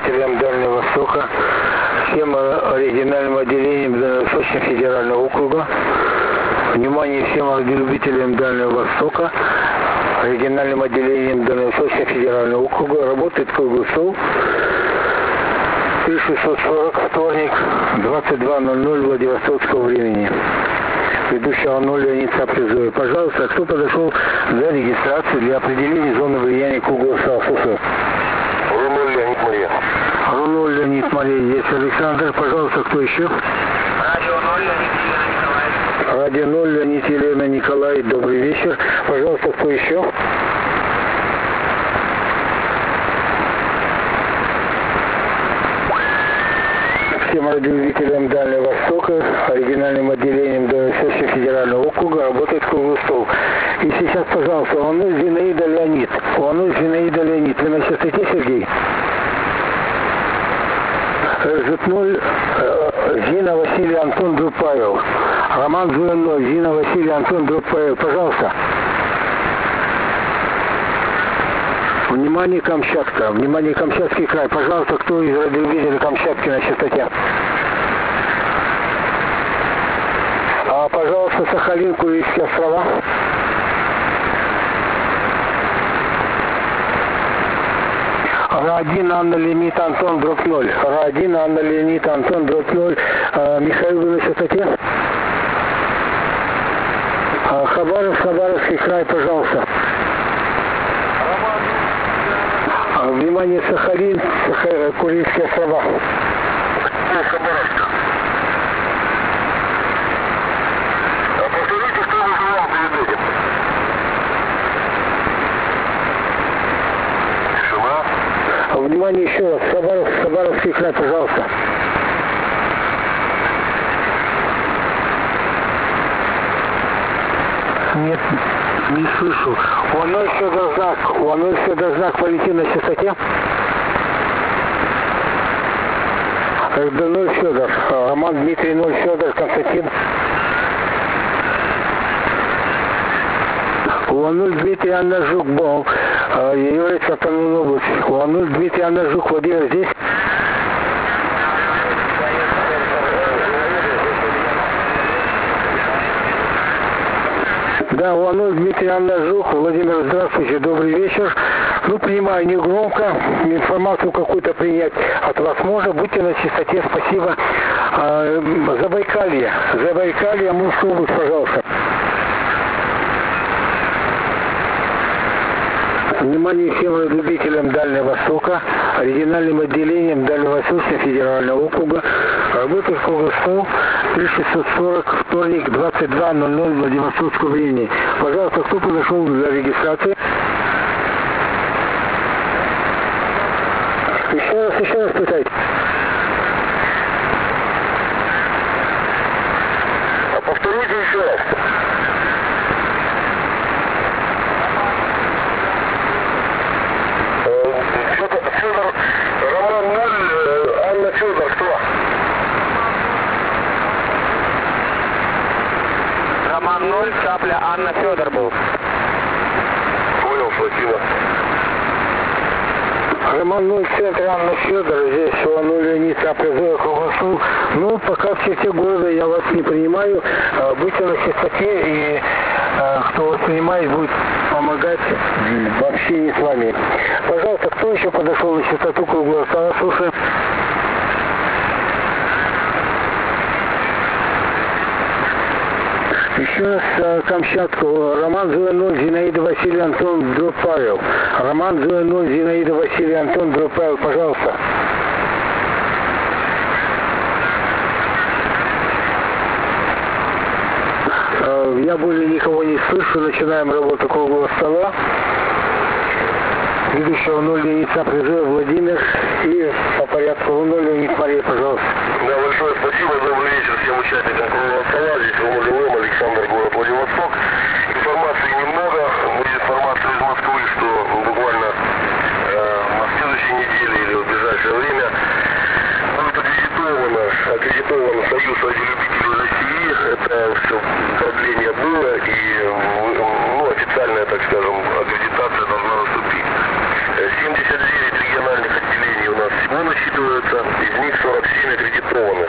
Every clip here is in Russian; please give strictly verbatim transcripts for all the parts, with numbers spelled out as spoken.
радиолюбителям Дальнего Востока, всем региональным отделениям Дальневосточного федерального округа. Внимание всем радиолюбителям Дальнего Востока, региональным отделением Дальневосточного федерального округа. Работает круглый стол. тысяча шестьсот сорок, вторник, двадцать два ноль ноль Владивостокского времени. Ведущий ОНО Леонид Цаплезой. Пожалуйста, кто подошел для регистрации для определения зоны влияния круглого стола? Слушаю. Руно Леонид Мария. Руно Леонид Мария. Есть Александр. Пожалуйста, кто еще? Радио ноль Леонид Елена Николаевич. Радио ноль Леонид Елена Николаевич. Добрый вечер. Пожалуйста, кто еще? Всем радиолюбителям Дальнего Востока, оригинальным отделением Дальневосточного федерального округа работает круглый стол. И сейчас, пожалуйста, Уанусь Зинаида Леонид. Уанусь Зинаида Леонид. Вы на частоте, Сергей? зет ноль Зина Василий Антон Друг Павел. Роман зет ноль Зина Василий Антон Друг Павел. Пожалуйста. Внимание, Камчатка. Внимание, Камчатский край. Пожалуйста, кто из радиолюбителей Камчатки на частоте? А, пожалуйста, Сахалин, Курильские острова. Ра-один, Анна Леонид Антон, дробь ноль. Ра-один, Анна Леонид Антон, дробь ноль. А, Михаил, вы на частоте? А, Хабаровск, Хабаровский край, пожалуйста. Внимание, Сахалин, Сахалин, Курильские острова. Хабаровск. А повторите, кто вызывал перед этим? Тишина. Внимание, еще раз. Хабаровск, Хабаровский край, пожалуйста. Нет, не слышу. Уанусь Федор Знак. Уанусь Федор Знак, Валентин на частоте. эр дэ ноль Федор. Роман Дмитрий ноль Федор, Константин. Уанусь Дмитрий Анна Жук, Бог. Является автономной областью. Уанусь Дмитрий Анна Жук, Владимир здесь. Да, Уанусь Дмитрий Анна Жук. Владимир, здравствуйте, добрый вечер. Ну, принимаю не громко, информацию какую-то принять от вас можно. Будьте на чистоте, спасибо. А, Забайкалье, Забайкалье, Амурская область, пожалуйста. Внимание всем любителям Дальнего Востока, региональным отделением Дальневосточного федерального округа. Работает круглый стол, тысяча шестьсот сорок, вторник, двадцать два ноль ноль Владивостокского времени. Пожалуйста, кто подошел для регистрации? Еще раз, еще раз пытайте. А повторите еще раз. Федор, Роман ноль, Анна Федор, кто? Роман ноль, Цапля, Анна Федор был. Понял, спасибо. Роман ноль, центр, Анна Федор, здесь Уанусь Леонид Цаплезой, круглый стол. Ну, пока в черте города я вас не принимаю. Будьте на чистоте, и кто вас принимает, будет помогать в общении с вами. Пожалуйста, кто еще подошел на частоту круглого стола? Слушай. Еще раз Камчатку. Роман зет ноль, Зинаида Василий Антон, Друг Павел. Роман зет ноль, Зинаида Василий Антон, Друг Павел, пожалуйста. Я более никого не слышу. Начинаем работу круглого стола. Ведущего ноль Леонид Цаплезой, Владимир. И по порядку ноль Леонид Мария, пожалуйста. Да, большое спасибо. Добрый вечер всем участникам круглого стола. Здесь Рома Живым, Александр, город Владивосток. Информации немного. Будет информация из Москвы, что буквально э, на следующей неделе или в ближайшее время будет аккредитовано, аккредитован Союз радиолюбителей России. Это все продление было, и ну, официальная, так скажем, аккредитация должна наступить. семьдесят девять региональных отделений у нас всего всего насчитывается из них сорок семь аккредитованных.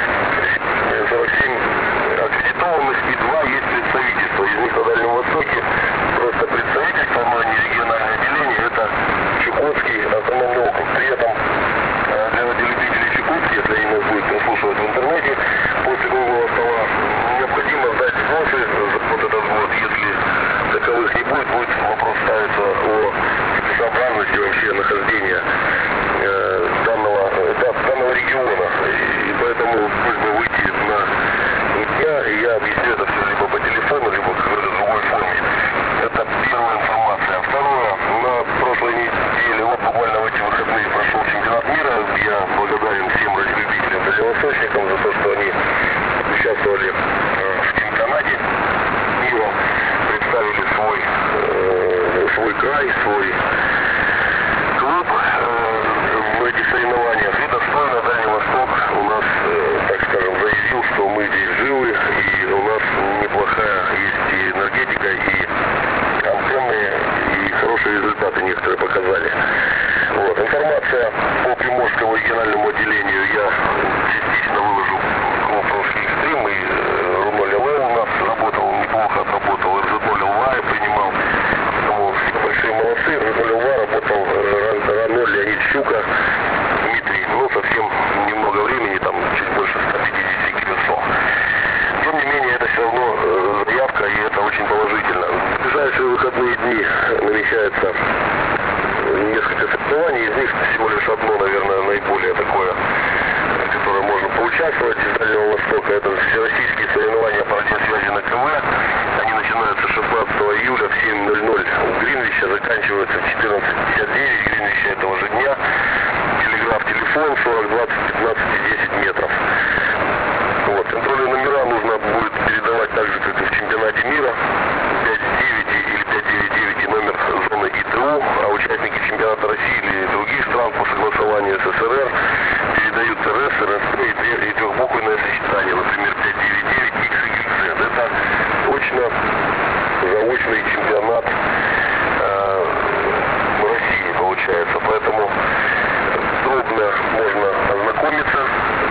сорок семь аккредитованных и два есть представительства. Из них на Дальнем Востоке просто представительство, но не региональное отделение, это Чукотский автономный округ. При этом для радиолюбителей Чукотки, если они нас будут прослушивать в интернете, после круглого стола необходимо сдать взносы за вот этот год. Если таковых не будет, будет вопрос ставиться о целесообразности вообще нахождения э, данного, да, данного региона. И, и поэтому просьба выйти на меня, и я объясню это все либо по телефону, либо в какой-то другой форме. Это первая информация. Второе, на прошлой неделе, вот буквально в эти выходные прошел чемпионат мира. Я благодарен всем радиолюбителям, дальневосточникам за то, что они участвовали в чемпионате мира, представили свой, э, свой край, свой клуб э, в этих соревнованиях. И достойно Дальний Восток у нас, э, так скажем, заявил, что мы здесь живы, и у нас неплохая есть и энергетика, и антенны, и хорошие результаты некоторые показали. Вот. Информация по Приморскому региональному отделению я частично выложу в русский экстрим, и Руноль эл у нас работал, неплохо отработал, эр зет ноль эл ви принимал, поэтому все большие молодцы. эр зет ноль эл ви работал Раноль, Леонид Щука, Дмитрий, ну совсем немного времени, там чуть больше ста пятидесяти километров. Тем не менее, это все равно заявка, и это очень положительно. В ближайшие выходные дни намечается несколько соревнований, из них всего лишь одно, наверное, наиболее такое, которое можно поучаствовать из Дальнего Востока. Это всероссийские соревнования по радиосвязи на КВ. Они начинаются шестнадцатого июля в семь ноль ноль у Гринвича, заканчиваются в четырнадцать пятьдесят девять Гринвича этого же дня. Телеграф, телефон сорок двадцать пятнадцать десять метров. Вот. Контрольные номера нужно будет передавать так же, как и в чемпионате мира. пять девять или пять девять девять и номер зоны и тэ у, а участники чемпионата России или других стран по согласованию с эс эр эр передают эр эс, эр эс пэ и трехбуквенное сочетание, например, пять девять девять икс игрек зет. Это очно-заочный чемпионат э, России получается, поэтому трудно можно ознакомиться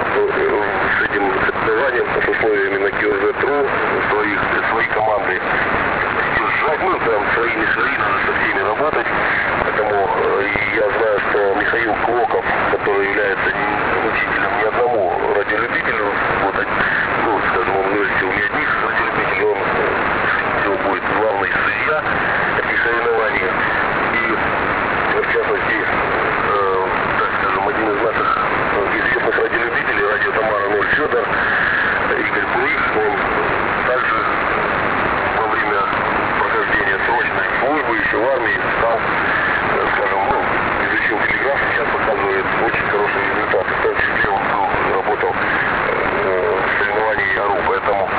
с этим соревнованием, с условиями на кью зет точка ру, своих, свои команды держать, ну, прям своими свои, надо со всеми работать. Поэтому э, я знаю, что Михаил Клоков, который является учителем не одному радиолюбителю, вот, ну, скажем, он вырастил не одних радиолюбителей, он э, будет главный судья этих соревнований. И, в частности, э, так скажем, один из наших известных радиолюбителей, радио Тамара ноль Федор, Игорь Курих, он также во время прохождения срочной службы еще в армии стал, скажем, ну, изучил телеграф, сейчас показывает очень хорошие результаты. В том числе он был, работал э, в соревновании ЯРУ. Поэтому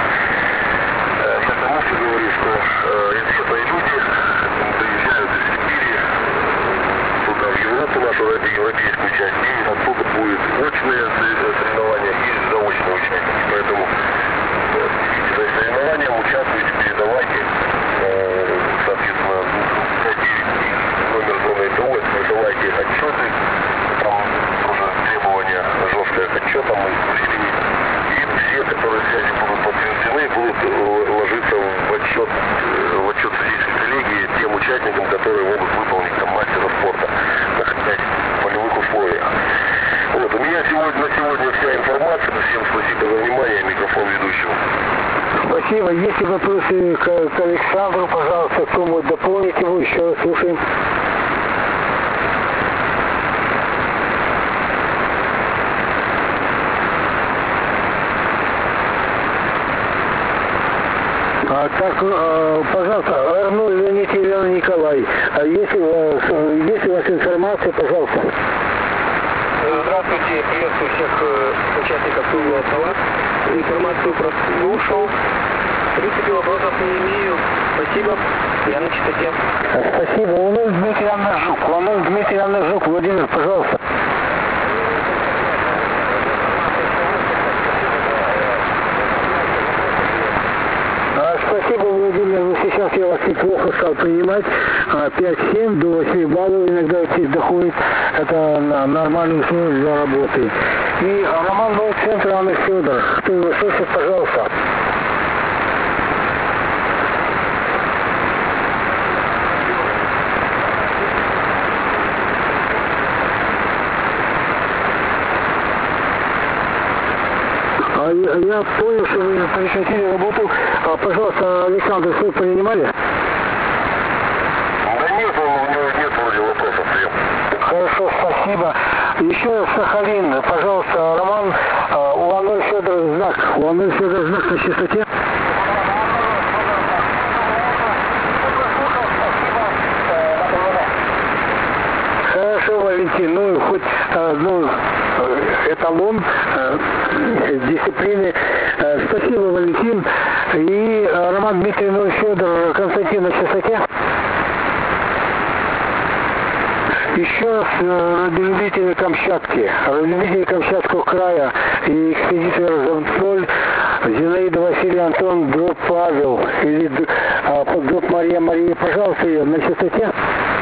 э, я тому что говорю, что э, известные люди приезжают из Сибири сюда, в Европу, нашу европейскую часть, и оттуда будет очные соревнования и заочные участники. Поэтому следите за соревнованием, участвуйте, передавайте, э, соответственно, пять девять номер зоны и тэ у, присылайте отчеты, там тоже требования жесткое к отчетам и времени. И все, которые связи будут подтверждены, будут ложиться в отчет, в отчет судейской коллегии тем участникам, которые могут выполнить там мастера спорта, находясь в полевых условиях. Вот, у меня сегодня, на сегодня вся информация. Всем спасибо за внимание. Микрофон ведущего. Спасибо. Если вопросы к, к Александру, пожалуйста, кто может дополнить его, еще раз слушаем. А, так, э, пожалуйста, Арнольд Леонид и Елена Николай, а если, э, если у вас информация, пожалуйста. Здравствуйте, приветствую всех э, участников круглого стола. Информацию прослушал. В принципе, вопросов не имею. Спасибо. Я на чистоте. Спасибо. Лунов Дмитрий Аннажук. Лунов Дмитрий Аннажук. Владимир, пожалуйста. Спасибо, Владимир. Ну, сейчас я вас неплохо стал принимать. пять-семь до восьми баллов иногда доходит. Это нормальный условия для работы. И Роман был центр, Анна Федор. Кто его слышит, пожалуйста. Я понял, что вы прекратили работу. Пожалуйста, Александр, что вы принимали? Да нет, у него нет вроде вопросов. Хорошо, спасибо. Еще Сахалин, пожалуйста, Роман, у Анны Федора знак. У Анны Федора знак на частоте. Хорошо, Валентин, ну хоть ну, эталон э, дисциплины. Э, спасибо, Валентин. И э, Роман Дмитриевич, ну, Федор, Константин на частоте. Еще раз э, радиолюбители Камчатки, радиолюбители Камчатского края и экспедитор ноль Зинаида Василий Антон, дроп Павел или э, дроп Мария Мария, пожалуйста, на частоте.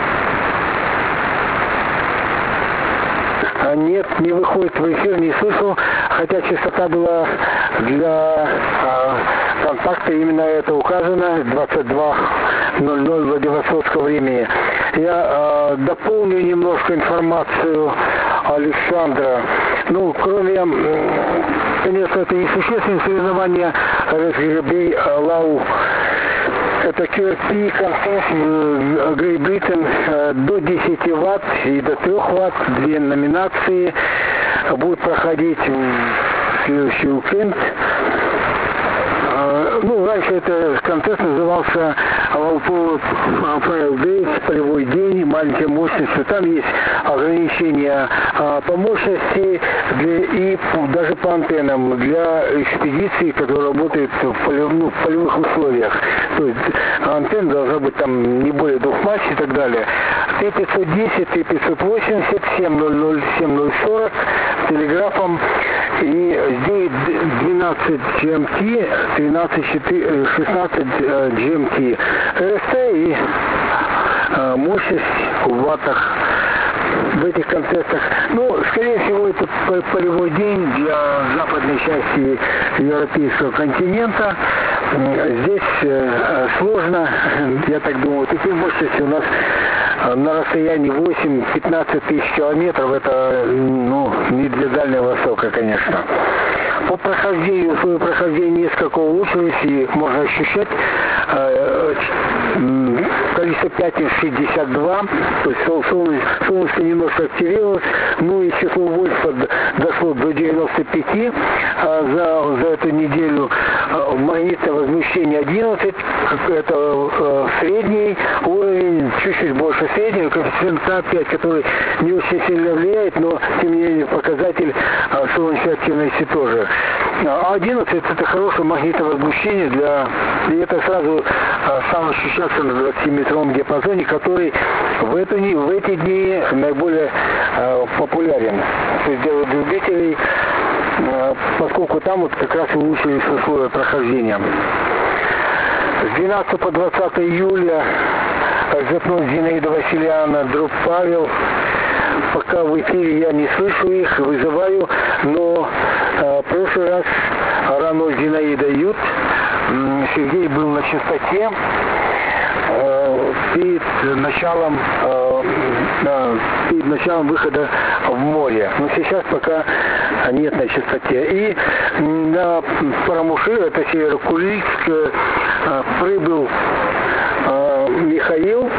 Нет, не выходит в эфир, не слышу, хотя частота была для а, контакта, именно это указано, двадцать два ноль ноль Владивостокского времени. Я а, дополню немножко информацию Александра. Ну, кроме, конечно, это несущественное соревнование РСГБ Лау. Это кью эр пи контест Great Britain до десяти ватт и до трёх ватт. Две номинации будут проходить в следующий уикенд. Ну, раньше это контест назывался Walpole Fire Days, полевой день, маленькая мощность. Там есть ограничения а, по мощности для, и даже по антеннам для экспедиций, которые работают в, полев, ну, в полевых условиях. То есть антенна должна быть там не более двух матч и так далее. Т пятьсот десять, Т пятьсот восемьдесят, семь ноль ноль, семь ноль сорок телеграфом. И здесь двенадцать джи эм ти, тринадцать, шестнадцать джи эм ти. РСТ и э, мощность в ваттах в этих концертах. Ну, скорее всего, это полевой день для западной части европейского континента. Здесь э, сложно, я так думаю, такие мощности у нас на расстоянии восемь-пятнадцать тысяч километров. Это, ну, не для Дальнего Востока, конечно. По прохождению, свое прохождение несколько улучшилось, и можно ощущать э, количество пятен шестьдесят два, то есть солнце, солнышко немножко активировалось, ну и число вольфа дошло до девяноста пяти а за, за эту неделю. Магнитное возмущение одиннадцать, это э, средний уровень, чуть-чуть больше среднего, коэффициент К пять, который не очень сильно влияет, но тем не менее показатель э, солнечной активности тоже. А одиннадцать это хорошее магнитное возмущение, для, и это сразу э, стало ощущаться на двадцатиметровом диапазоне, который в, эту, в эти дни наиболее э, популярен среди любителей, э, поскольку там вот как раз улучшились условия прохождения. С двенадцатого по двадцатое июля зет-ноль Зинаида Васильяна, дроп Павел. Пока в эфире я не слышу их, вызываю, но э, в прошлый раз рано Зинаида Ют, Сергей был на частоте э, перед началом э, э, перед началом выхода в море. Но сейчас пока нет на частоте. И на Парамуши, это Северо-Курильск, э, прибыл э, Михаил,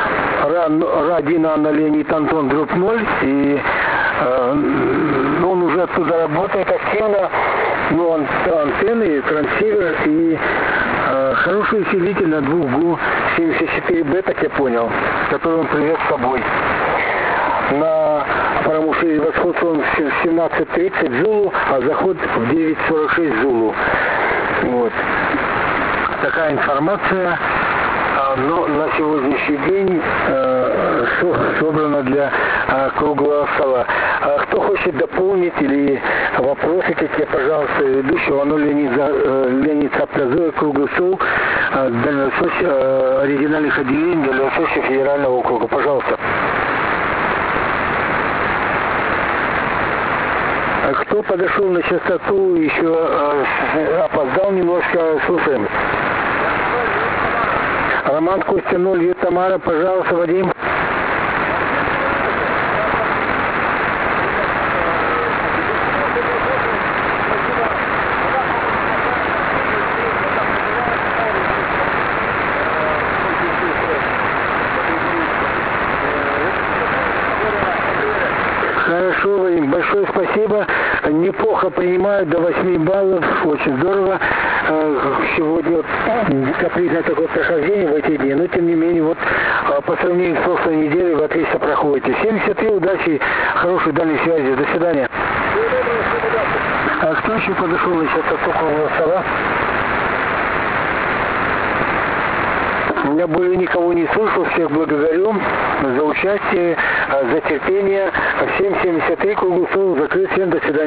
Радина Анна Леонид Антон, дроп ноль, и э, он уже оттуда работает активно, ну, ан антенны, трансивер и э, хороший усилитель на двух ГУ семьдесят четыре бэ, так я понял, который он привез с собой. На Парамуши восход он в семнадцать тридцать Зулу, а заход в девять сорок шесть Зулу. Вот. Такая информация. Но на сегодняшний день э, собрано для а, круглого стола. А кто хочет дополнить или вопросы какие, пожалуйста, ведущего Оно Леонид, Леонид Цапля, круглый стол а, дальневосточных а, оригинальных отделений Дальневосточного федерального округа. Пожалуйста. Кто подошел на частоту, еще э, опоздал немножко, слушаем. Роман Костя ноль, Ю Тамара, пожалуйста, Вадим. Хорошо, Вадим, большое спасибо. Неплохо принимают, до восьми баллов, очень здорово. Сегодня вот капризное такое прохождение в эти дни, но тем не менее, вот по сравнению с прошлой неделей вы отлично проходите. семьдесят три, удачи, хорошей дальней связи, до свидания. А кто еще подошел на частоту круглого стола? Я более никого не слышал, всех благодарю за участие, за терпение. Всем семьдесят три, круглый стол закрыт, всем до свидания.